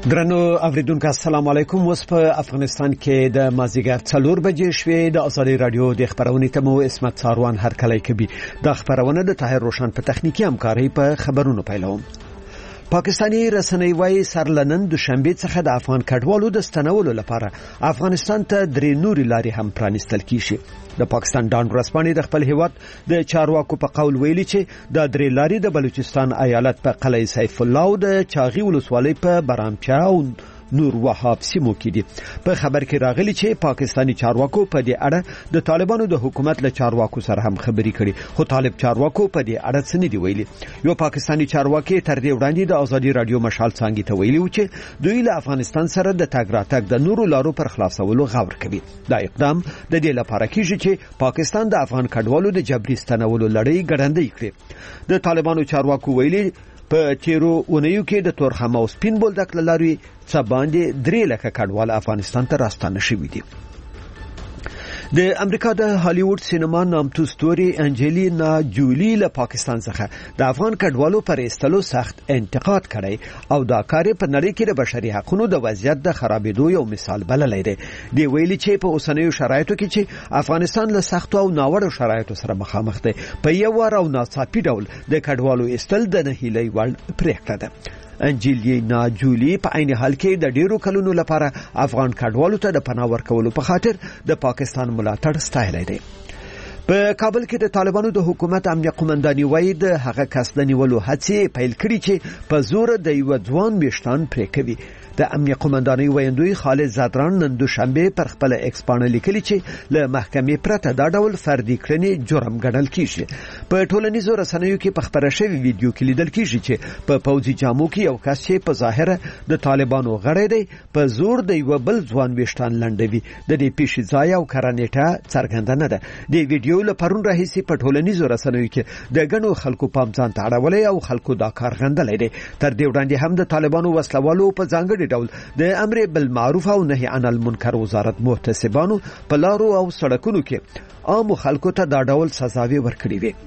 درنو اوریدونکو السلام علیکم. اوس په افغانستان کې د مازیګر 4 بجې شوې د ازادي رادیو د خبرونې ته مو اسمت ساروان هرکلی کوي. د خبرونه د طاهر روشن په تخنیکی همکاري په خبرونو پیلوم. پاکستانی رسنۍ وايي سرلنن دوشنبه څخه د افغان کډوالو د ستنولو لپاره افغانستان ته درې نوري لارې هم پرانستل کیږي. د پاکستان ډان ورسپانې د خپل هیواد د چارواکو په قول ویلي چې د درې لارې د بلوچستان ایالت په قلعه سیف الله او د چاغي ولسوالۍ په برامچا او نور وهاب سیمو کې دي. په خبر کې راغلي چې پاکستانی چارواکو په دې اړه د طالبانو د حکومت له چارواکو سره هم خبري کړي، خو طالب چارواکو په دې اړه څه نه دی ویلي. یو پاکستانی چارواکي تر دې وړاندې د ازادي رادیو مشال څنګه ته ویلي و چې دوی له افغانستان سره د تګ راتګ د نورو لارو پر خلاصولو غور کوي. دا اقدام د دې لپاره کیږي چې پاکستان د افغان کډوالو د جبري ستنولو لړۍ ګړندۍ کړي. د طالبانو چارواکو ویلي په تیرو اونیو کې د تورخم او سپین بولدک لاري څه باندې 3 لک کډوال افغانستان ته راستانه شوي دي. د امریکا د هالیوډ سینما نامتو ستوري انجلینا جولی له پاکستان څخه د افغان کډوالو پر ایستلو سخت انتقاد کړی او دا کار په نړۍ کې د بشري حقوقو د وضعیت د خرابېدو یو مثال بللی دی. دی ویلي چې په اوسنیو شرایطو کې چې افغانستان له سختو او ناوړو شرایطو سره مخامخ دی، په یو وار او ناڅاپي ډول د کډوالو ایستل د نهیلۍ وړ پرېکړه ده. انجلینا جولی په عین حال کې د ډیرو کلونو لپاره افغان کډوالو ته د پناه ورکولو په خاطر د پاکستان ملاتړ ستایلی دی. په کابل کې د طالبانو د حکومت امنیه قومنداني وایي د هغه کس د نیولو هڅې پیل کړي چې په زور د یو ځوان ویشتان پرې کوي. د امنیه قومنداني ویندوی خالد زادران نن دوشنبه پر خپل ایکس باندې لیکلي چې له محکمې پرته دا ډول فردي کړنې جرم ګڼل کیږي. په ټولنیزو رسنیو کې په خبره شوی ویډیو کې لیدل کیږي چې په پوځي جامو کې یو کس چې په ظاهره د طالبانو غړی دی په زور د یو بل ځوان ویشتان لنډوي. د دې پیښې ځای او کارنېټه څرګنده نه ده. د ویډیو له پرون راهیسې په ټولنیزو رسنیو کې د غنو خلکو پام ځان ته اړولی او خلکو دا کار غندلی دی. تر دې وړاندې هم د طالبانو وسلوالو په ځانګړي ډول د امر بالمعروف او نهي عن المنکر وزارت محتسبانو په لارو او سړکونو کې عام خلکو ته دا ډول سزاوي ورکړي وي.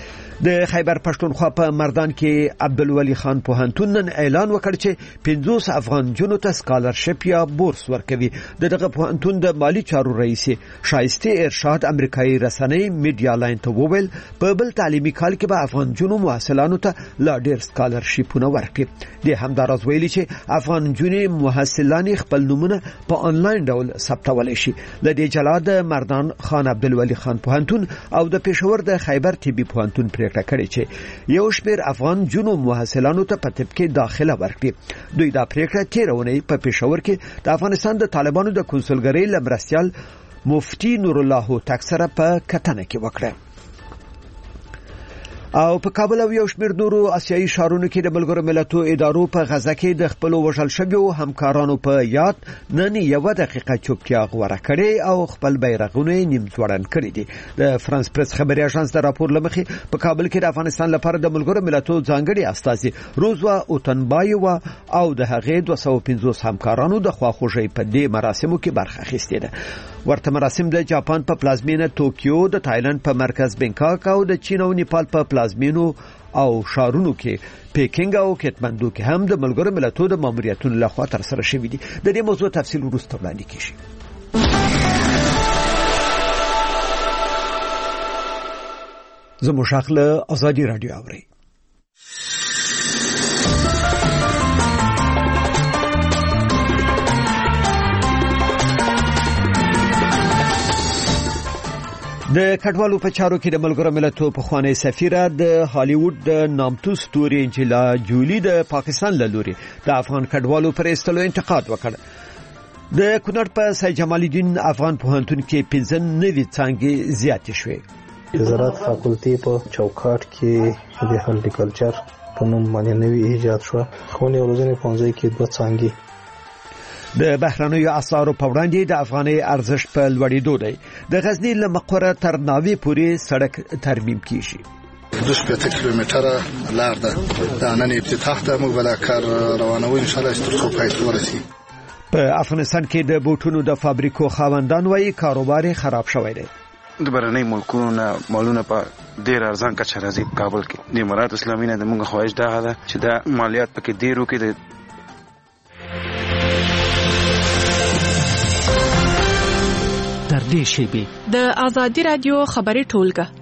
د خیبر پښتونخوا په مردان کې عبدالولي خان پوهنتون نن اعلان وکړ چې 50 افغان جنو ته سکالرشپ یا بورس ورکوي. دغه پوهنتون د مالی چارو رئیس شایسته ارشاد امریکایي رسنۍ میډیا لاین ته وویل په بل تعلیمي کال کې به افغان جنو محصلانو ته لا ډیر سکالرشپونه ورکړي. د همدارز ویلي چې افغان جنو محصلان خپل نمونه په انلاین ډول ثبتولی شي. د دې جلا د مردان خان عبدالولي خان پوهنتون او د پېښور د خیبر طبي پوهنتون پرېکړه کړې چې یو شمېر افغان جنو محصلانو ته په طب کې داخله ورکړي. دوی دا پریکړه تیرونی په پېښور کې د افغانستان د طالبانو د کنسولګرۍ لمرستیال مفتی نور الله هوتک سره په کتنه کې وکړه. او په کابل او یو شمېر نورو آسیایي ښارونو کې د ملګرو ملتونو ادارو په غزه کې د خپل وژل شویو همکارانو په یاد نن یو دقیقه چوپتیا غوړه کړې او خپل بیرغونه نیم ځوړن کړي دي. د فرانس پریس خبري اژانس د راپور لمخې په کابل کې د افغانستان لپاره د ملګرو ملتونو ځانګړي استازي روزوا اوتنبایو او د هغې 250 همکارانو د خواخوږۍ په دې مراسمو کې برخه اخیستې ده. ورته مراسم د جاپان په پلازمینه توکیو، د تایلند په مرکز بنکاک او د چین او نیپال په پلازمینو او شارونو کې پیکینګ او کټمندو کې هم د ملګرو ملتونو د ماموریتونو لخوا تر سره شوي دي. د دې موضوع تفصیل وروسته وړاندې کیږي. زموږ شاخله ازادي رادیو اوري. د کډوالو په چارو کې د ملګرو ملتونو پخوانی سفیره د هالیوډ د نامتو ستوري انجلینا جولی د پاکستان له لوري د افغان کډوالو پر ایستلو انتقاد وکړ. د کونړ په سید جمال الدین افغان پوهنتون کې 15 نوي څانګې زیاتې شوې. د زراعت فاکولټي په چوکاټ کې د هالټیکلچر په نوم باندې نوي ایجاد شو. خو نه ورځې پنځه کې 2 څانګې. د بهرنیو اسعارو په وړاندې د افغاني ارزښت په لوړېدو دی. د غزنی له مقره تر ناوې پورې سړک ترمیم کیږي. 2 کیلومتره لار ده. د نن افتتاح ته موږ بلاکار روانو ان شاء الله تر څو پای ته ورسي. په افغانستان کې د بوټونو د فابریکو خاوندان وايي کاروبار خراب شوی دی. د برنامه ملکونو مالونه په ډیر ارزان کچه راځي. په کابل کې د امارات اسلامي نه د موږ خواهش ده چې د مالیات پکې ډیرو کې د نږدې شیبې. د آزادي رادیو خبري ټولګه.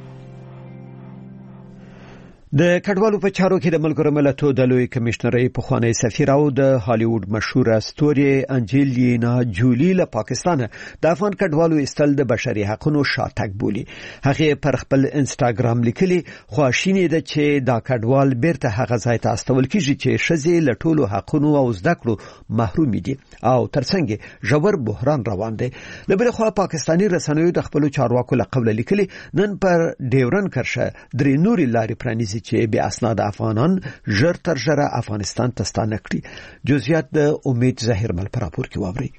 د کډوالو په چارو کې د ملګرو ملتونو د لوی کمشنرۍ په خوانی سفیر او د هالیوډ مشهور استوري انجلینا جولی له پاکستان د افغان کډوالو استل د بشري حقوقو شاتګ بولی. هغه پر خپل انستګرام لیکلي خواشینی ده چې دا کډوال بیرته هغه ځای ته استول کیږي چې شذې له ټولو حقوقو او زده کړو محروم دي او ترڅنګ ژور بحران روان دی. له بل خوا پاکستانی رسنیو د خپل چارواکو له قبل لیکلي نن پر ډیورن کرښه درې نوري لارې پرانیزي چې بیا اسناد افغانان ژر تر ژره افغانستان ته ستانه کړي. جزئیات د امید ظاهرمل پر راپور کې واوري.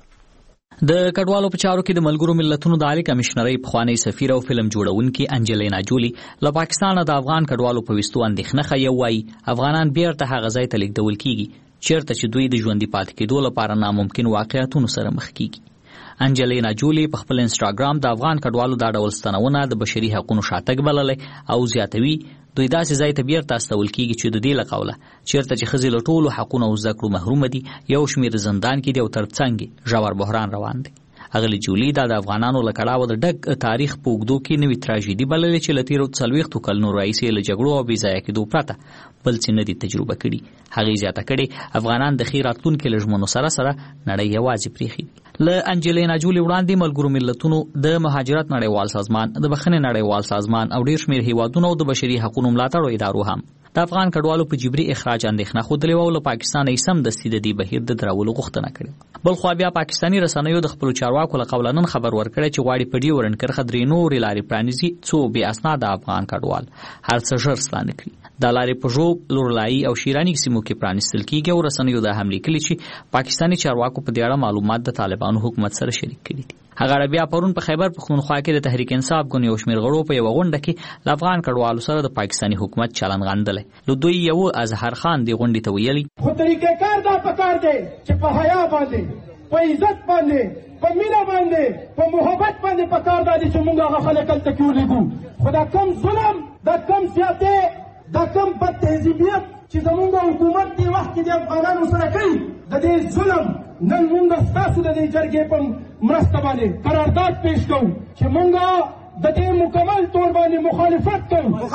د کډوالو په چارو کې د ملګرو ملتونو د عالی کمشنرۍ پخوانی سفیر او فلم جوړونکي انجلینا جولی له پاکستان د افغان کډوالو په وستو اندېښنه خي وایي افغانان بیرته هغه ځای ته لیږدول کیږي چیرته چې دوی د ژوندۍ پاتې کېدو لپاره ناممکن واقعیتونو سره مخ کیږي. انجلینا جولی په خپل انستګرام د افغان کډوالو د ډول ستنونه د بشري حقوقو شاتګ بللې او زیاتوي دوی داسې ځای ته بیرته استول کیږي چې د دې له قوله چیرته چې ښځې له ټولو حقوقو او زده کړو محروم دي یو شمېر زندان کې دي او ترڅنګ ژور بحران روان دی. اغلی جولی د افغانانو له کړاو د ډک تاریخ په اوږدو کې نوې تراژیدي بللې چې له تیرو 40 کلونو راهیسې له جګړو او بې ځایه کېدو پرته بل څه نه دي تجربه کړي. هغې زیاته کړې افغانان د ښې راتلونکي له ژمنو سره نړۍ یوازې پرېښي. له انجلینا جولی وړاندې ملګرو ملتونو د مهاجرت نړیوال سازمان د بخښنې نړیوال سازمان او ډېر شمېر هیوادونو د بشري حقوقو ملاتړو ادارو هم د افغان کډوالو په جبري اخراج اندېښنه خوده او له پاکستان یې سم دستي د دې بهیر د درولو غوښتنه کړې. بل خو بیا پاکستانی رسنیو د خپل چارواکو له قوله نن خبر ورکړی چې غواړي په ډیورن کرښه درې نورې لارې پرانیزي څو بې اسناد افغان کډوال هر څه ژر ستانه کړي. د لارې په ژوب لورلایي او شیرانی سیمو کې پرانیستل کیږي او رسنیو د هم لیکلي چې پاکستانی چارواکو په دې اړه معلومات د طالبانو حکومت سره شریک کړي دي. هغه بیا پرون په خیبر پختونخوا کې د تحریک انصاف ګوند یو شمېر غړو په یو غونډه کې د افغان کډوالو سره د پاکستانی حکومت چلن غندلې. نو دوی یو اظهر خان دی غونډې ته ویلي خو طریقې کار دا پکار دی چې په حیا باندې په عزت باندې په مینا باندې په محبت باندې پکار دی چې موږ هغه خلک تل کېولېږو. خو دا کم ظلم دا کم سیاست دا کم بد تهذیبیت چې زموږ حکومت دی وخت کې د افغانانو سره کوي د دې ظلم نن موږ ستاسو د دې جرګې په مرسته باندې قرارداد پیش کوو چې موږ د دې مکمل طور باندې مخالفت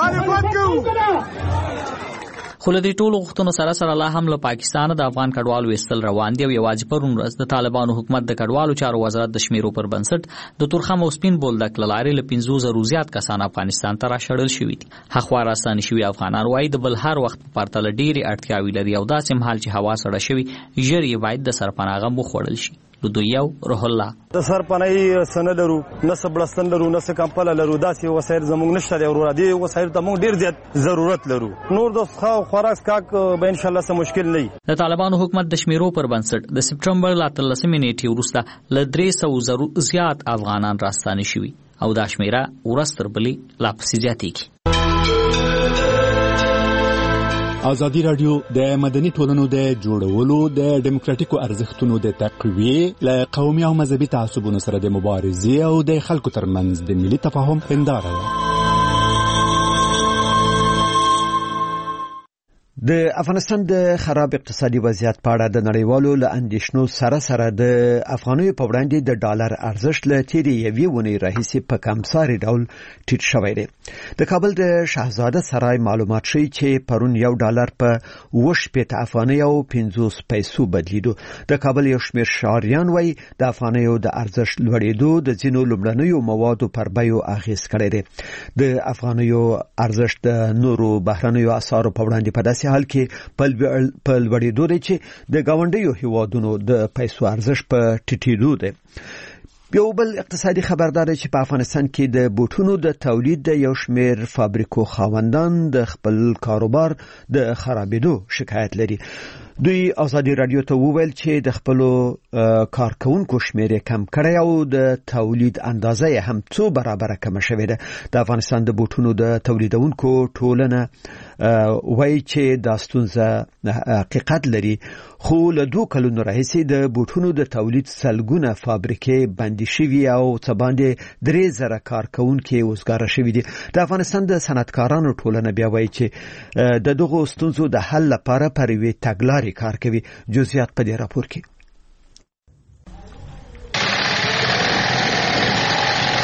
کوو. خو له دې ټولو غوښتنو سره لا هم له پاکستان د افغان کډوالو ایستل روان دي او یوازې پرون ورځ د طالبانو حکومت د کډوالو چارو وزارت د شمیرو پر بنسټ د تورخم او سپین بولدک له لارې له 50,000 زیات کسان افغانستان ته راشړل شوي دي. هغه راستانه شوي افغانان وایي د بل هر وخت په پرتله ډېرې اړتیاوې لري او داسې مهال چې هوا سړه شوي ژر یې باید د سرپناه غم وخوړل شي. دوی روح الله د سرپناه سن لرو نه سبلستان لرو نه کمپل لرو داسې وسایل زموږ نشته دی او دې وسایل ته موږ ډیر زیات ضرورت لرو. نور د خوراک کاک به ان شاء الله سم مشکل نه وي. د طالبانو حکومت د شمیرو پر بنسټ د سپټمبر ل 13 نیټې وروسته ل 300 زیات افغانان راستانه شوي او دا شمیره ورستر بلې لا پسې زیاتېږي. ازادي رادیو د مدني ټولنو د جوړولو د دیموکراتیکو ارزښتونو د تقویې له قومي او مذهبي تعصبونو سره د مبارزې او د خلکو ترمنځ د ملي تفاهم هنداره ده. د افغانستان د خراب اقتصادي وضعیت په اړه د نړیوالو له اندېښنو سره د افغانیو په وړاندې د ډالر ارزښت له تیرې یوې ونې راهیسې په کمساري ډول ټیټ شوی دی. د کابل د شاهزاده سرای معلومات ښیي چې پرون یو ډالر په 8 افغانۍ او 50 پیسو بدلیدو. د کابل یو شمېر شاعران وایي د افغانیو د ارزښت لوړېدو د ځینو لومړنیو موادو پر بیو اغېز کړی دی. د افغانیو ارزښت د نورو بهرنیو اسعارو په وړاندې په داسې حال کې په لوړېدو دی چې د ګاونډیو هیوادونو د پیسو ارزښت په ټیټېدو دی. یو بل اقتصادي خبردار چې په افغانستان کې د بوټونو د تولید د یو شمېر فابریکو خاوندان د خپل کاروبار د خرابېدو شکایت لري. دوی آزادي رادیو ته وویل چې د خپلو کارکونکو شمېر کم کړی او د تولید اندازه یې هم څو برابره کمه شوې ده. د افغانستان د بوټونو د تولیدونکو ټولنه وایي چې دا ستونزه حقیقت لري، خو له 2 کلونو راهیسې د بوټونو د تولید سلګونه فابریکې بندي شوي او څه باندې 3,000 کارکونکي وزګاره شوي دي. د افغانستان د صنعتکارانو ټولنه بیا وایي چې د دغو ستونزو د حل لپاره پر یوې تګلارې کار کوي. جزئیات په دې راپور کې.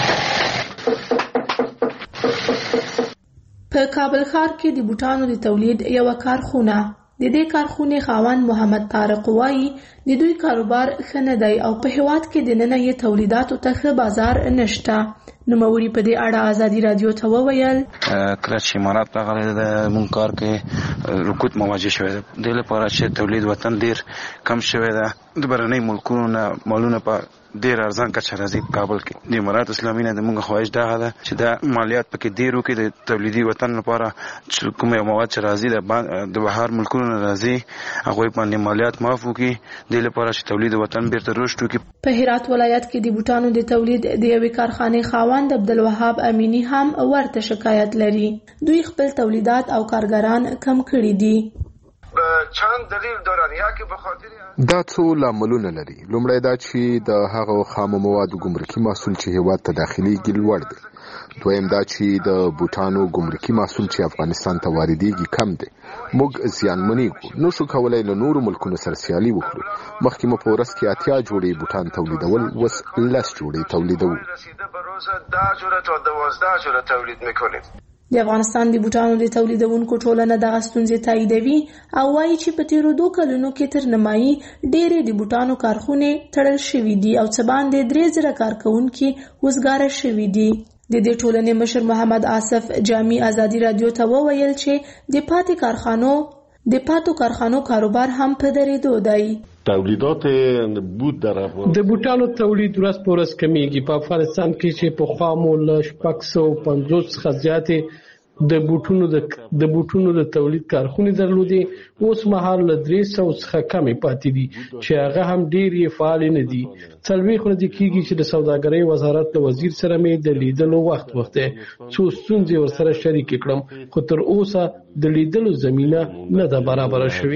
په کابل ښار کې د بوټانو د تولید یو کارخونه د دې کارخونې خاوند محمد طارق وایي د دوی کاروبار ښه نه دی او په هیواد کې د نن یې تولیداتو ته ښه بازار نشته. نوموړي په دې اړه ازادي رادیو ته وویل کله چې امارات راغلی د مونږ کار کې رکود مواجه شوی دی د لپاره چې تولید وطن ډیر کم شوی دی د بهرنۍ ملکونو نه مالونه په ډیر ارزان کچه راځي په کابل کې د امارات اسلامي نه د مونږ خواهش دا ده چې دا مالیات پکې ډیر وکړي د تولیدي وطن لپاره چې کوم مواد چې راځي د بهر ملکونو نه راځي هغه باندې مالیات معاف وکړي د لپاره چې تولید وطن بیرته رشد وکړي. په هرات ولایت کې د بوټانو د تولید د یوې کارخانې خاوند عبدالوهاب امینی هم ورته شکایت لري. دوی خپل تولیدات او کارګران کم کړي دي. چند دلیل دارن یکی به خاطر دا څو لاملونه لري. لومړی دا چې د هغو خام موادو ګمرکي محصول چې هیواد ته داخليږي لوړ دی. دویم دا چې د بوټانو ګمرکي محصول چې افغانستان ته واردېږي کم دی. موږ زیانمنېږو. نو شو کولای له نورو ملکونو سره سیالي وکړو. مخکې مو په ورځ کې 80 جوړې بوټان تولیدول، اوس 10 جوړې تولیدوو. د افغانستان د بوټانو د تولیدونکو ټولنه دغه ستونزې تاییدوي او وایي چې په تیرو 2 کلونو کې تر نیمایي ډېرې د بوټانو کارخونې تړل شوي دي او څه باندې 3000 کارکوونکي وزګاره شوي دي. د دې ټولنې مشر محمد آصف جامی ازادي رادیو ته وویل چې د پاتو کارخانو کاروبار هم په درېدو دی. تولیدات بود در افغانستان د بوټانو تولید ورځ په ورځ کمیږي. په افغانستان کې چې په خامو له 650 څخه زیاتې د بوټونو د تولید کارخونې درلودي، اوس مهال له 300 څخه کمې پاتې دي چې هغه هم ډېرې فعال نه دي. څلوېښت ورځې کېږي چې د سوداګرۍ وزارت له وزیر سره مې د لیدلو وخت څو ستونزې ورسره شریکې کړم، خو تر اوسه د لیدلو زمینه نه ده برابره شوې.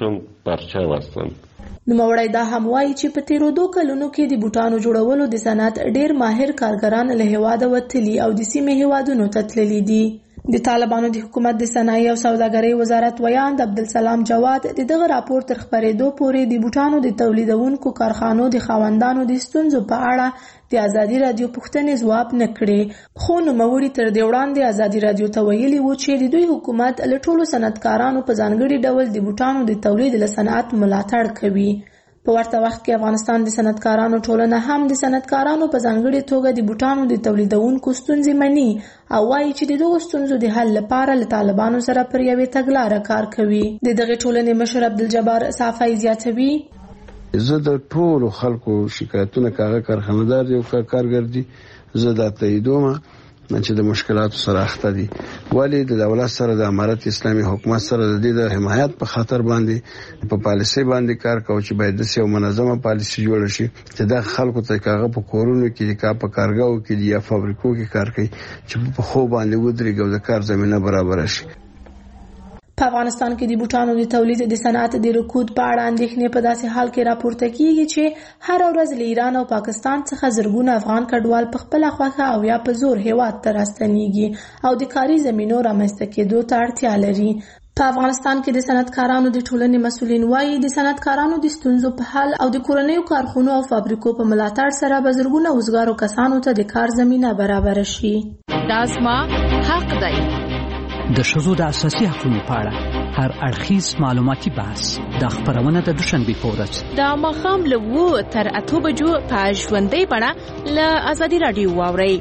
نوموړی دا هم وایي چې په تیرو 2 کلونو کې د بوټانو جوړولو د صنعت ډېر ماهر کارګران له هیواده وتلي او د سیمې هیوادونو ته تللي دي. د طالبانو د حکومت د صنایع او سوداګرۍ وزارت ویاند عبدالسلام جواد د دغه راپور تر خپرېدو پورې د بوټانو د تولیدونکو کارخانو د خاوندانو د ستونزو په اړه د ازادي رادیو پوښتنې ځواب نه کړې. خو نوموړي تر دې وړاندې ازادي رادیو ته ویلي وو چې د دوی حکومت له ټولو صنعتکارانو په ځانګړي ډول د بوټانو د تولید له صنعت ملاتړ کوي. په ورته وخت کې افغانستان د صنعتکارانو ټولنه هم د صنعتکارانو په ځانګړي توګه د بوټانو د تولیدونکو ستونزې مني او وایي چې د دغو ستونزو د حل لپاره له طالبانو سره پر یوې تګلاره کار کوي. د دغې ټولنې مشر عبدالجبار صافی زیاتوي زه د ټولو خلکو شکایتونه کاغه کارخانه‌دار یو کارګر دي زه د تاییدوم چې د مشکلاتو سره اخته دي، ولی د دولت سره د امارت اسلامي حکومت سره د دې د حمایت په خاطر باندې په پالیسي باندې کار کوي چې باید د یو منظمه پالیسي جوړ شي چې د خلکو ته کاغه په کورونو کې کا په کارګاو کې یا فابریکو کې کار کوي چې په خو باندې ودرېږي او د کار زمينه برابر شي. په افغانستان کې د بوټانو د تولید د صنعت د رکود په اړه اندېښنې په داسې حال کې راپورته کیږي چې هر ورځ له ایران او پاکستان څخه زرګونه افغان کډوال په خپل خوښه او یا په زور هیواد ته راستنیږي او د کاري زمینو رامنځته کېدو ته اړتیا لري. په افغانستان کې د صنعتکارانو د ټولنې مسؤلین وایي د صنعتکارانو د ستونزو په حل او د کورنیو کارخونو او فابریکو په ملاتړ سره به زرګونه وزګارو کسانو ته د کار زمینه برابر شي. دا زما حق دی. د ښځو د اساسي حقوقو په اړه هر اړخیز معلوماتي بحث د خبرونه د دوشنبه په ورځ د ماښام له 2 تر 8 بجو په ژوندۍ بڼه له ازادي رادیو واورئ.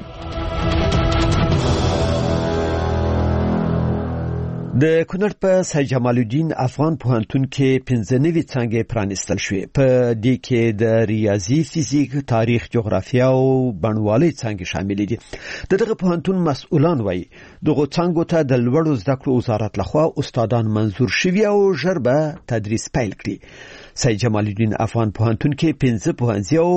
د کونړ په سید جمال الدین افغان پوهنتون کې 15 څانګې پرانیستل شوې. په دې کې د ریاضي، فزیک، تاریخ، جغرافیا او بڼوالۍ څانګې شامل دي. دغه پوهنتون مسؤلان وایي دغه څانګو ته د لوړو زده کړو وزارت لخوا استادان منظور شوي او ژر به تدریس پیل کړي. سید جمال الدین افغان پوهنتون کې 15 پوهنځي او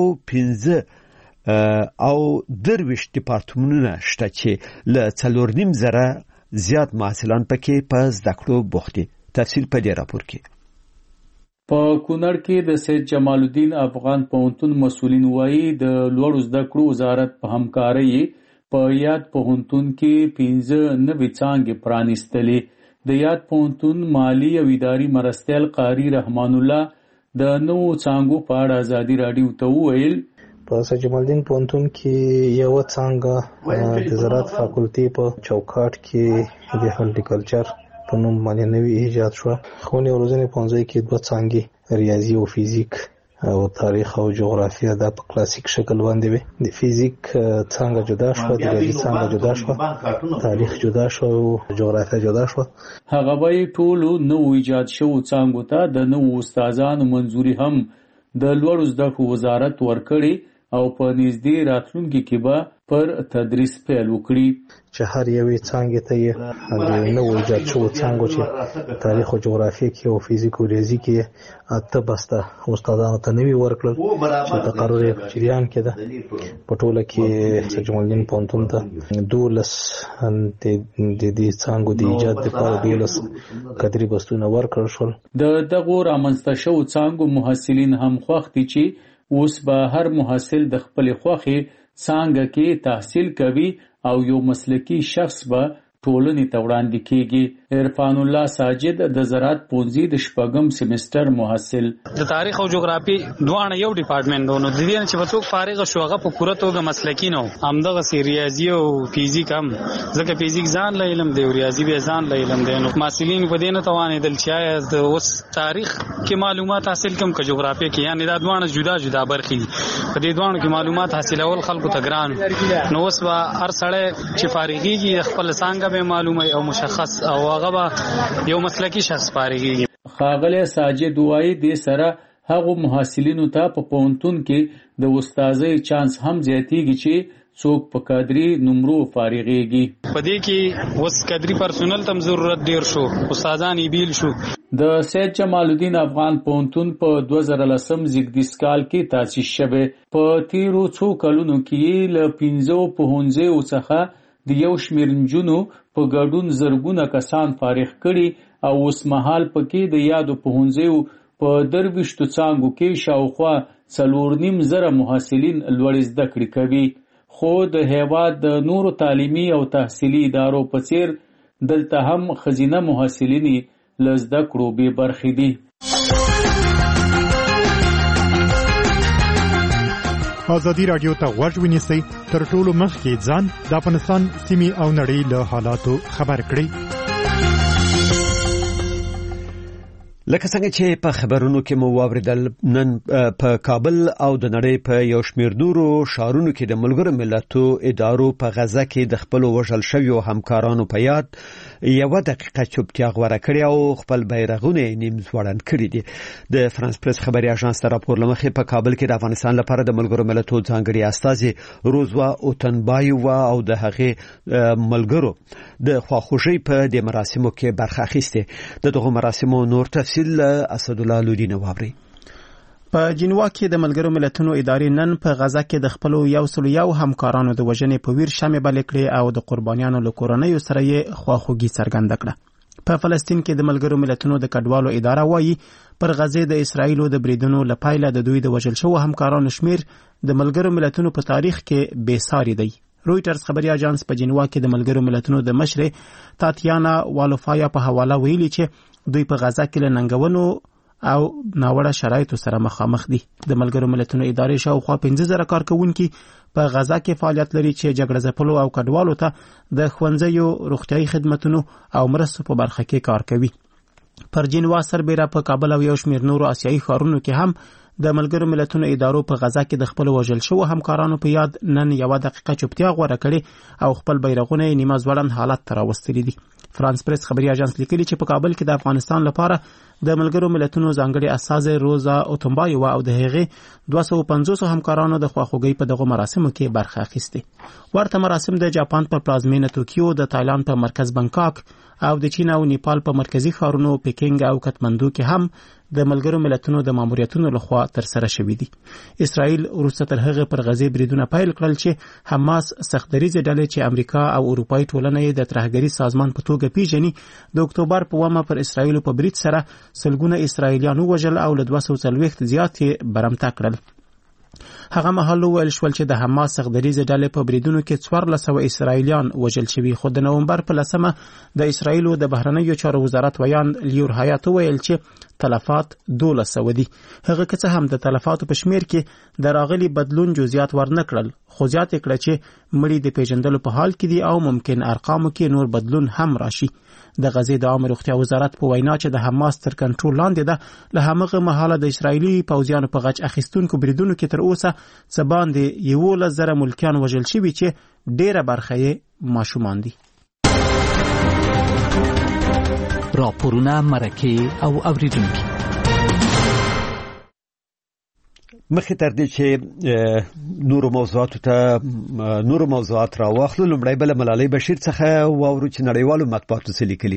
23 ډپارټمنټونه شته چې له 4.5 زیات محصلان پکې په زده کړو بوخت دي. تفصیل په دې راپور کې. په کونړ کې د سید جمال الدین افغان پوهنتون مسؤلین وایي د لوړو زده کړو وزارت په همکارۍ په یاد پوهنتون کې 15 څانګې پرانیستلې. د یاد پوهنتون مالی او اداري مرستیال قاری رحمان الله د نوو څانګو په اړه ازادي رادیو ته وویل په سید جمال الدین پوهنتون کې یو څنګه د زراعت فاکولټي په چوکاټ کې د هارټیکلچر په نوم باندې نوی ایجاد شو. ښوونې او روزنې پوهنځي کې دوه څانګې ریاضي او فزیک او تاریخ او جغرافیه دا په کلاسیک شکل باندې وي. د فزیک څنګه جدا شو، د ریاضي څنګه جدا شو، تاریخ جدا شو او جغرافیه جدا شو. هغه وایي ټولو نو ایجاد شو څنګه ته د نو استادانو منځوري هم د لوړو زده کړو وزارت ورکړي او په نږدې راتلونکي کې به پر تدریس پیل وکړي چې هر یوې څانګې ته یې د نو ایجاد شو څنګه چې تاریخ او جغرافیه کې او فزیک او ریاضي کې اته بسته استادانو ته نوي ورکړل چې تقرر یې جریان کې ده. په ټوله کې سید جمال الدین پوهنتون ته 12 د دې څنګه د ایجاد لپاره 12 کدري بستونه ورکړل شول. د دغه رامنځته شو څنګه محصلین هم خوښتي چې اوس به هر محصل د خپل خوخي څنګه کې تحصیل کوي او یو مسلکی شخص به ټولنې ته وړاندې کیږي. عرفان الله ساجد د زراعت پوهنځي د شپږم سیمستر محصل. د تاریخ او جغرافي دوه یو ډپارټمنټ دونو د دې چې وڅوک فارغ شو هغه په پوره توګه مسلکی نو همدغه سی ریاضي او فزیک هم ځکه فزیک ځان له علم دی او ریاضي به ځان له علم دی. نو مسلین په دې نه توانې دل چې د اوس تاریخ کې معلومات حاصل کوم که جغرافي کې یعنی دا دوه جدا جدا برخې په دې دوه کې معلومات حاصلول خلکو ته ګران. نو اوس به هر سړی چې فارغيږي خپل څنګه به معلومه او مشخص او هغه یو مسلکی شخص فارغيږي. خاغله ساجد وایي د سره هغه محصلینو ته په پوهنتون کې د استادۍ چانس هم زیاتېږي چې څوک په کادري نمرو فارغيږي. په دې کې اوس کادري پرسونل تم ضرورت ډیر شو، استادان یې بیل شو. د سید جمال الدین افغان پوهنتون په 2010 زیږدیز کال کې تاسیس شوه. په تیرو څو کلونو کې له 15 پوهنځیو څخه د یو شمېر نجونو په ګډون زرګونه کسان فارغ کړي او اوس مهال پکې د یادو پوهنځیو په 23 څانګو کې شاوخوا 4.5 محصلین لوړ زده کړې کوي. خو د هیواد د نورو تعلیمي او تحصیلي ادارو په څیر دلته هم خزینه محصلین له زده کړو بې برخې دي. ازادي رادیو ته غوږ ونیسئ تر ټولو مخکې ځان د افغانستان سیمې او نړۍ له حالاتو خبر کړئ. لکه څنګه چې په خبرونو کې مو واوریدل، نن په کابل او د نړۍ په یو شمېر نورو ښارونو کې د ملګرو ملتو ادارو په غزه کې د خپل وژل شویو همکارانو په یاد یو دقیقه چوپتیا غوړه کړې او خپل بیرغونه نیم ځوړند کړي دي. د فرانس پریس خبري اژانس راپور لمخې په کابل کې د افغانستان لپاره د ملګرو ملتو ځانګړي استازي روزوا اوتنبایو او د هغې ملګرو د خواخوږي په د مراسمو کې برخه اخیسته. دغه مراسمو نور تفصیل اسد الله لودینه واوري. په جنوا کې د ملګرو ملتونو ادارې نن په غزه کې د خپل 101 همکارانو د وژنې په ویر شمه بل کړې او د قربانیانو له کورنۍ سره یې خواخوږي څرګنده کړه. په فلسطین کې د ملګرو ملتونو د کډوالو اداره وایي پر غزه د اسرایلو د بریدونو لپاره د دوی د وژل شو همکارانو شمیر د ملګرو ملتونو په تاریخ کې بے ساري دی. رويټرز خبري اژانس په جنوا کې د ملګرو ملتونو د مشر تاتیانا والوفایا په حواله ویلي چې دوی په غزه کې لنګونو او ناوړه شرایطو سره مخامخ دي. د ملګرو ملتونو ادارې شاوخوا 15,000 کارکونکي په غزه کې فعالیت لري چې جګړه ځپلو او کډوالو ته د ښوونځیو، روغتیايي خدماتو او مرستو په برخه کې کار کوي. پر جنوا سربېره په کابل او یو شمېر نورو آسیایي ښارونو کې هم د ملګرو ملتونو ادارو په غزه کې د خپل وژل شوو همکارانو په یاد نن یو دقیقه چوپتیا غوړه کړې او خپل بیرغونه یې نیمه ځوړند حالت ته راوستلي دي. فرانس پریس خبري اژانس لیکلي چې په کابل کې د افغانستان لپاره د ملګرو ملتونو ځانګړي استازي روزا اوتنبایو او د هغې 250 همکارانو د خواخوږۍ په دغه مراسمو کې برخه اخیسته. ورته مراسم د جاپان په پلازمینه توکیو، د تایلند په مرکز بانکاک او د چین او نیپال په مرکزی ښارونو پیکینګ او کټمندو کې هم د ملګرو ملتونو د ماموریتونو لخوا تر سره شوې دي. اسرائیل وروسته تر هغه پر غزه بریدونه پیل کړل چې حماس سختدریزه ډلې چې امریکا او اروپאי ټولنه یې د ترهګری سازمان په توګه پیژني د اکتوبر په ومه پر اسرائیل په برید سره سلګونه اسرائیلیان وژل او له 240 زیات برمته کړل. هغه مهال ویل شول چې د حماس غدریزه ډلې په بریدونو کې 1400 اسرایلیان وژل شوي، خو د نومبر په 10 د اسرایل د بهرنیو چارو وزارت ویان لیور حیات ویل چې تلفات 1200 دي. هغه که څه هم د تلفاتو په شمیر کې د راغلي بدلون جزئیات ورنکړل، خو زیات کړه چې مړي د پیژندلو په حال کې دي او ممکن ارقامو کې نور بدلون هم راشي. د غزې د عامه روغتیا وزارت په وینا چې د حماس تر کنټرول لاندې ده، له همغه مهاله د اسرایلی پوځیانو په غچ اخیستونکو بریدونو کې تر اوسه څه باندې 11,000 ملکیان وژل شوي چې ډیره برخه یې ماشومان دي. راپورونه، مرکې او اوریدونکي مخکې تر دې چې نورو موضوعات راواخلو، لومړی بل ملالۍ بشیر څخه واورو چې نړیوالو مطبوعاتو څه لیکلي.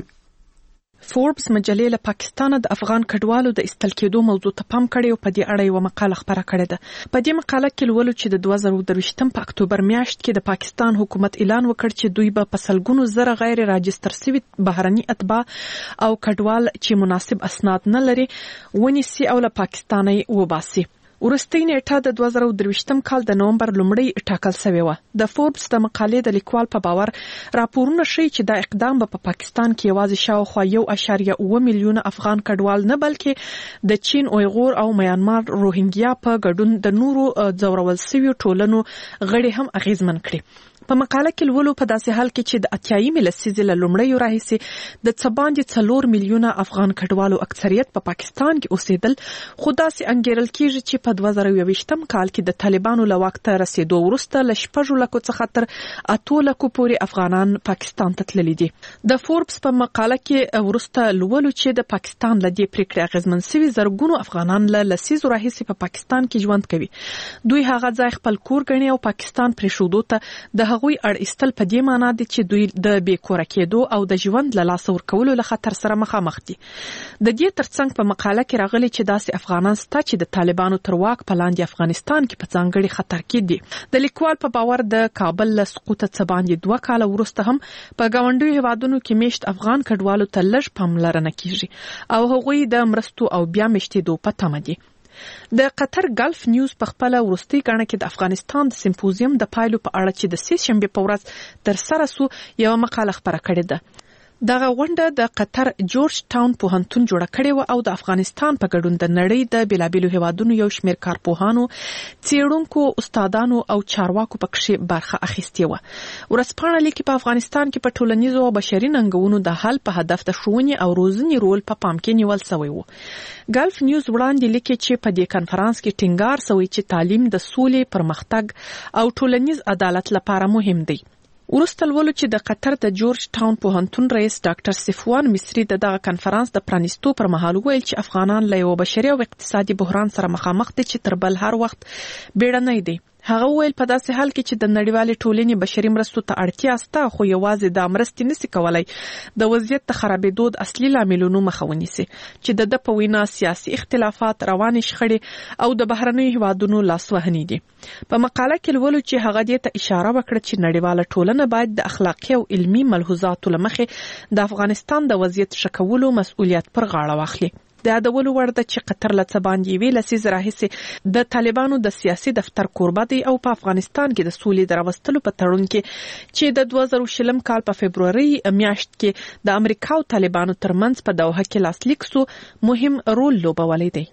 فوربس مجلې له پاکستان د افغان کډوالو د استل کېدو موضوع ته پام کړی او په دې اړه یو مقاله خپره کړې ده. په دې مقاله کې لولو چې د 2023 په اکتوبر میاشت کې د پاکستان حکومت اعلان وکړ چې دوی به په سلګونو زره غیر راجستر شوي بهرني اتباع او کډوال چې مناسب اسناد نه لري ونیسي او له پاکستانه وباسي. ورستۍ نیټه د 2023 کال د نومبر لومړی ټاکل شوې و. د فوربس د مقالې د لیکوال په باور راپورونه ښیي چې دا اقدام به په پاکستان کې یوازې شاوخوا 1.7 میلیون افغان کډوال نه بلکې د چین، اویغور او میانمار روهینګیا په ګډون د نورو ځورول شویو ټولنو غړي هم اغیزمن کړي. په مقاله کې لولو په داسې حال کې چې د 80 لسیزې له لومړیو راهیسې د څه باندې 4 میلیونه افغان کډوالو اکثریت په پاکستان کې اوسېدل، خو داسې انګیرل کېږي چې په 2023 کال کې د طالبانو له واک ته رسیدو وروسته له 6 لکو څخه تر 8 لکو پورې افغانان پاکستان ته تللي دي. د فوربس په مقاله کې وروسته لولو چې د پاکستان له دې پریکړې اغیزمن شوي زرګونو افغانان له لسیزو راهیسې په پاکستان کې ژوند کوي. دوی هغه ځای خپل کور ګڼي او پاکستان پرېښودو ته د هغوی اړ ایستل په دې معنی دي چې دوی د بېکوره کېدو او د ژوند له لاسه ورکولو له خطر سره مخامخ دي. د دې ترڅنګ په مقاله کې راغلي چې داسې افغانان شته چې د طالبانو تر واک په لاندې افغانستان کې په ځانګړي خطر کې دي. د لیکوال په باور د کابل له سقوطه څه باندې 2 کاله وروسته هم په ګاونډیو هیوادونو کې میشت افغان کډوالو ته لږ پاملرنه کیږي او هغوی د مرستو او بیا میشتېدو په تمه دي. د قطر ګلف نیوز په خپل ورستي غاڼه کې د افغانستان د سمپوزیم د پایلو په اړه چې د سې شنبه په ورځ تر سره سو یو مقاله خپره کړې ده. دغه غونډه د قطر جورج ټاون پوهنتون جوړه کړې و او د افغانستان په ګډون د نړۍ د بیلابیلو هیوادونو یو شمېر کارپوهانو، څېړونکو، استادانو او چارواکو پکې برخه اخیستې و. ورځپاڼه لیکي په افغانستان کې په ټولنیزو او بشري ننګونو د حل په هدف د ښوونې او روزنې رول په پام کې نیول شوی و. ګلف نیوز وړاندې لیکي چې په دې کنفرانس کې ټینګار شوی چې تعلیم د سولې، پرمختګ او ټولنیز عدالت لپاره مهم دی. وروسته لولو چې د قطر د جورج ټاون پوهنتون رئیس ډاکټر صفوان مصری دغه کنفرانس د پرانیستو پر مهال ویل چې افغانان له یو بشري او اقتصادي بحران سره مخامخ دي چې تر بل هر وخت بیړنی دي. هغه ویل په داسې حال کې چې د نړیوالې ټولنې بشري مرستو ته اړتیا شته، خو یوازې د مرستې نشي کولای د وضعیت د خرابېدو د اصلي لاملونو مخه ونیسي چې د په وینا سیاسي اختلافات، رواني شخړې او د بهرنیو هیوادونو لاسوهنې دي. په مقاله کې لولو چې هغه دې ته اشاره وکړه چې نړیواله ټولنه باید د اخلاقي او علمي ملحوظاتو لمخې د افغانستان د وضعیت ښه کولو مسؤلیت پر غاړه واخلي. د یادولو وړ ده چې قطر له څه باندې 1 لسیزه راهیسې د طالبانو د سیاسي دفتر کوربه دی او په افغانستان کې د سولې د راوستلو په تړون کې چې د 2020 کال په فبروري میاشت کې د امریکا او طالبانو ترمنځ په دوحه کې لاسلیک سو مهم رول لوبولی دی.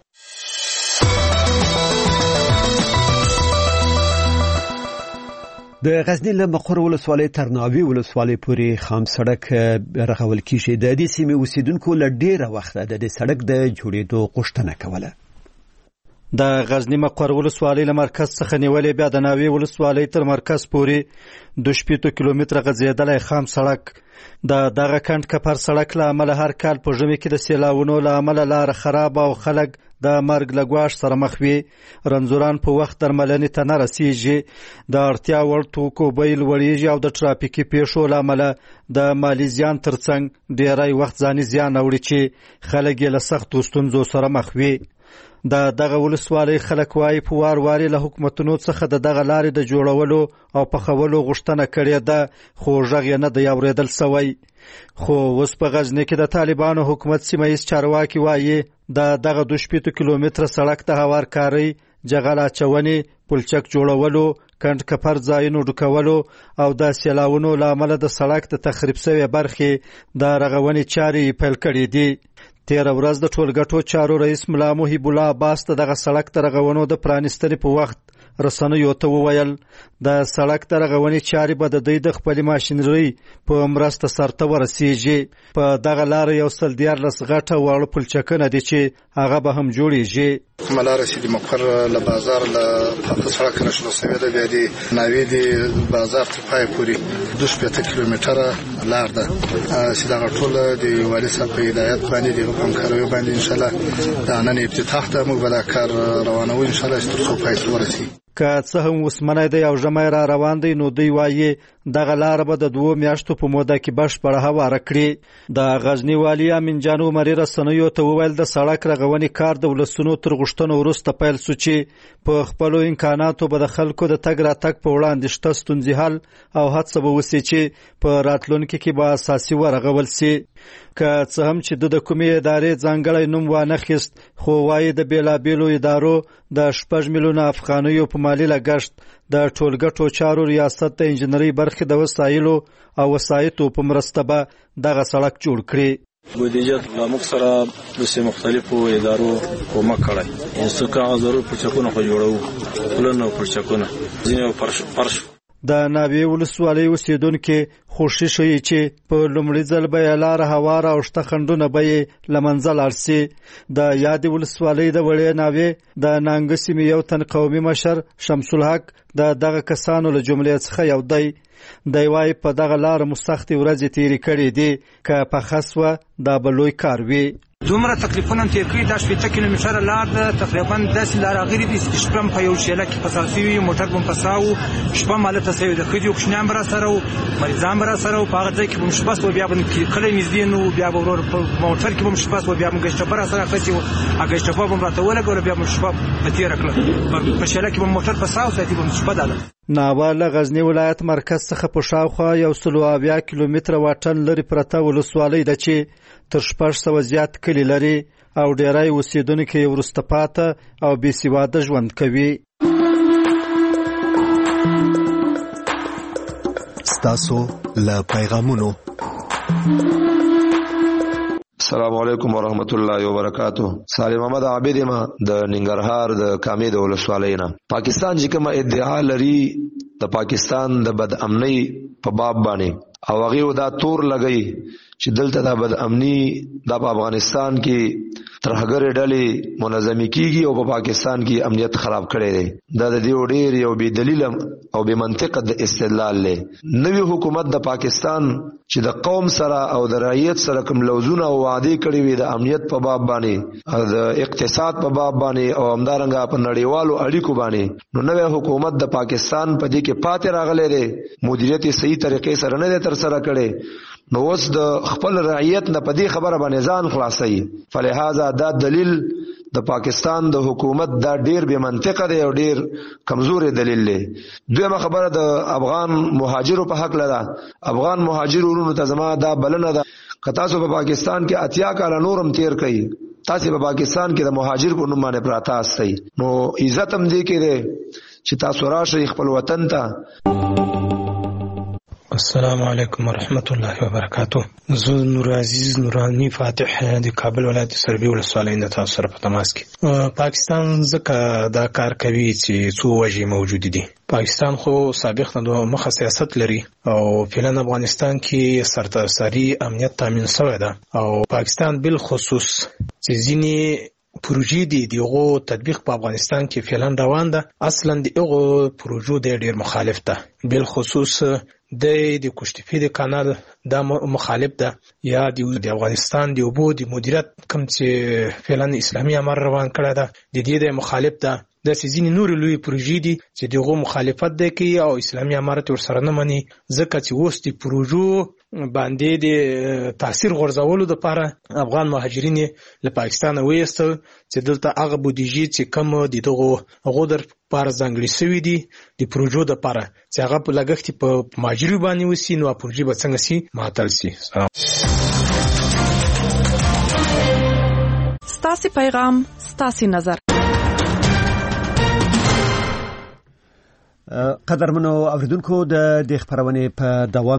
د غزنی له مقر ولسوالۍ تر ناوی ولسوالۍ پورې خام سړک رغول کیږي. د دې سیمې اوسیدونکو له ډیره وخته د دې سړک د جوړېدو غوښتنه کوله. د غزنی مقر ولسوالۍ له مرکز څخه نیولې بیا د ناوی ولسوالۍ تر مرکز پورې 2 کیلومتره غځېدلی خام سړک د دغه کند کپر سړک له امله هر کال په ژمي کې د سیلاونو له امله لار خراب او خلک د مرګ له ګواښ سره مخ وي. رنځوران په وخت درملنې ته نه رسیږي. د اړتیا وړ توکو بیې لوړیږي او د ټرافیکي پیښو له امله د مالي زیان ترڅنګ ډیری وخت ځاني زیان اوړي چې خلک یې له سختو ستونزو سره مخ وي. د دغه ولسوالۍ خلک وایي په وار واري له حکومتونو څخه د دغه لارې د جوړولو او پخولو غوښتنه کړې ده، خو غږ یې نه دی اورېدل سوی. خو اوس په غزني کې د طالبانو حکومت سیمه ییز چارواکي وایي د دغه 2 کیلومتره سړک د هوارکارۍ جغل اچونې، پلچک جوړولو، کند کپر ځایونو ډکولو او د سیلاونو لامل د سړک د تخریب شوی برخې د رغونې چارې پیل کړې دي. تیر ورځ د ټولګټو چارو رئیس ملا محب الله عباس دغه سړک د رغونو د پرانستنې په وخت رسنیو ته وویل د سړک د رغونې چارې به د دوی د خپلې ماشینرۍ په مرسته سرته ورسیږي. په دغه لاره 114 غټه واړه پلچکونه دي چې هغه به هم جوړیږي. ملاره چې د مقر له بازار له سړک نشلو سوي ده، بیا د ناوې د بازار تر پای پورې 2 کیلومتره لار ده چې دا ټول د والي صاحب په هدایت باندې د همکارۍ باندې ان شاء الله د نن افتتاح ته موږ به دا کار روانو ان شاء الله تر څو پای ورسي. که څه هم وسمنه دی او ژمی را روان دی، نو دوی وایي دغه لاره به د 2 میاشتو په موده کې بشپړه هواره کړي. د غزني والي امین جان عمري رسنیو ته وویل د سړک رغونې کار د ولسونو تر غوښتنو وروسته پیل شو چې په خپلو امکاناتو به د خلکو د تګ راتګ په وړاندې شته ستونزې حل او هڅه به وسي چې په راتلونکي کې به اساسي ورغول سي. که څه هم چې د کومې ادارې ځانګړی نوم وانخیست، خو وایي د بیلابیلو ادارو د 6 میلیونه افغانیو په مالي لګښت د ټولګټو چارو ریاست د انجنیری برخې د وسایلو او وسایطو په مرسته به دغه سړک جوړ کړي. بودیجه له موږ سره د مختلفو ادارو کومک کړی. انسټو کاغذرو پرچکونه خو جوړو، پلنو پرچکونه، ځینې فرش. د ناوې ولسوالۍ اوسیدونکو خوشي شوي چې په لومړي ځل به لاره هواره او شته خندونه به له منځه لاړ سي. د یادې ولسوالۍ د وړې ناوې د نانګه سیمې یو تن قومي مشر شمس الحق دغه کسانو له جملې څخه یو دی. دی وايي په دغه لاره مو سختې ورځې تېرې کړې دي، که په خاصه دا به لوی کار وي. دومره تکلیفونه تیر کړي. دا 8 کیلومتره لار ده، تقریبا داسې لار غیري دي. شپم په یو شیله کې پساسي موټر بم پساو، شپم مالته سوي د خدي کوښنام برا سره او مریضان برا سره او په هغه ځای کې بم شپاس و بیا بن کله نږدې نو بیا ورور په موټر کې بم شپاس و بیا بم ګشت برا سره خسي هغه شپه بم راته ولګول بیا بم شپه په تیر کړل په شیله کې بم موټر پساو ساتي بم شپه ده. ناوله غزنی ولایت مرکز څخه په شاوخوا 120 کیلومتره واټن لري پرته ولسوالۍ ده چې تر 600 زیات کلی لري او ډیری اوسیدونکو یې وروسته پاته او بې سواده ژوند کوي. ستاسو له پیغامونو. السلام علیکم ورحمت الله وبرکاتہ. سالم احمد عابد ما د ننګرهار د کامې د ولسوالۍ نه. پاکستان چې کومه ادعا لري د پاکستان د بد امنۍ په باب باندې او هغه دا تور لګي چې دلته د بد امنۍ د افغانستان کې ترهګر ډلې منظمي کیږي او په پاکستان کې امنیت خراب کړي دي. دا د دې ډېر یو بې دلیل او بې منطق د استدلال له نوې حکومت د پاکستان چې د قوم سره او د رعیت سره کوم لوزونه او وعده کړي وي د امنیت په باب باندې او د اقتصاد په باب باندې او همدارنګه په نړیوالو اړیکو باندې، نو نوې حکومت د پاکستان په دې کې پاتې راغلي دي، مدیریت صحیح طریقې سره نه تر سره کړي. نو اوس د خپل رعیت نه په دې خبره باندې ځان خلاصي. فلهذا دا دلیل د پاکستان د حکومت دا ډیر بے منطقه دی او ډیر کمزوري دلیل دی. دویمه خبره د افغان مهاجرو په حق لده. افغان مهاجرونو ته زما دا بلنه ده، که تاسو په پاکستان کې 80 کال نورم تیر کړئ، تاسو په پاکستان کې د مهاجر په نوم باندې پراته استئ، نو عزت هم دې کې دی چې تاسو راشئ خپل وطن ته. السلام علیکم ورحمت الله وبرکاتہ. زه نور عزیز نورانی فاتح د کابل ولایت سربي ولسوالۍ نه تاسو سره په تماس کې. پاکستان ځکه دا کار کوي چې څو وجې موجود دي. پاکستان خو سابق نه مخه سیاست لري او فعلا افغانستان کې سرتاسري امنیت تامین شوی ده او پاکستان بالخصوص چې ځینې پروژې دي دغه تطبیق په افغانستان کې فعلا روان ده. اصلا دغه پروژو ډېر مخالف ده، بالخصوص د کوشتفی د کانال د مخالف ده یا د افغانستان د اوبو د مدیریت کوم چې فعلا اسلامي امر روان کړی ده د دې د مخالف ده. د سيزين نور لوی پروژې دي چې دغه مخالفت ده کوي او اسلامي امارت ورسره نه مني، ځکه چې اوس د پروژو باندې د تاثیر غورځولو لپاره افغان مهاجرین له پاکستان وېستل چې دلته هغه بودیجه چې کم د دغه غوډر پر ځانګړي سوي دي د پروژو لپاره چې هغه په لګښت په مهاجرو باندې وسی، نو پروژې به څنګه سي معطل سي. ستاسو پیغام ستاسو نظر. قدرمنو اوریدونکو د خبرونه په دوام